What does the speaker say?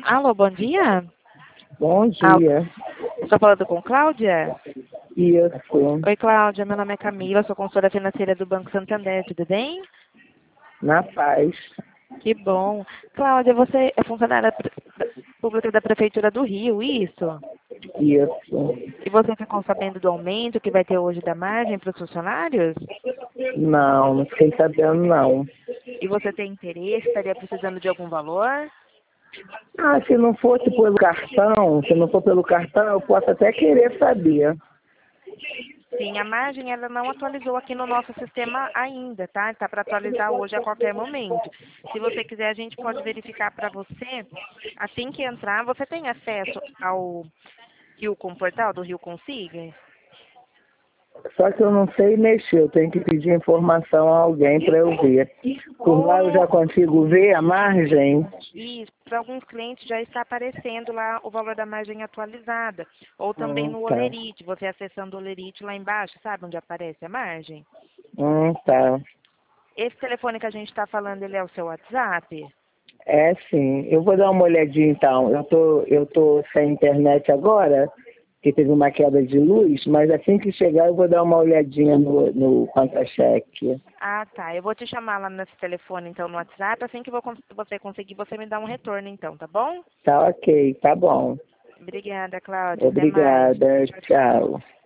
Alô, bom dia. Bom Alô, dia. estou falando com Cláudia? Isso. Oi, Cláudia, meu nome é Camila, sou consultora financeira do Banco Santander, tudo bem? Na paz. Que bom. Cláudia, você é funcionária pública da Prefeitura do Rio, isso? Isso. E você ficou sabendo do aumento que vai ter hoje da margem para os funcionários? Não fiquei sabendo não. E você tem interesse, estaria precisando de algum valor? Se não fosse pelo cartão, se não for pelo cartão, eu posso até querer saber. Sim, a margem ela não atualizou aqui no nosso sistema ainda, tá? Está para atualizar hoje a qualquer momento. Se você quiser, a gente pode verificar para você. Assim que entrar, você tem acesso ao Rio Com Portal do Rio Consiga? Só que eu não sei mexer, eu tenho que pedir informação a alguém para eu ver. Por lá eu já consigo ver a margem? E para alguns clientes já está aparecendo lá o valor da margem atualizada. Ou também no Tá. Olerite, você acessando o Olerite lá embaixo, sabe onde aparece a margem? Tá. Esse telefone que a gente está falando, ele é o seu WhatsApp? É sim. Eu vou dar uma olhadinha então. Eu tô sem internet agora, que teve uma queda de luz, mas assim que chegar eu vou dar uma olhadinha no conta-cheque. Ah, tá. Eu vou te chamar lá nesse telefone, então, no WhatsApp. Assim que você conseguir, você me dá um retorno, então, tá bom? Tá ok, tá bom. Obrigada, Cláudia. Até mais. Obrigada, Tchau, tchau. tchau.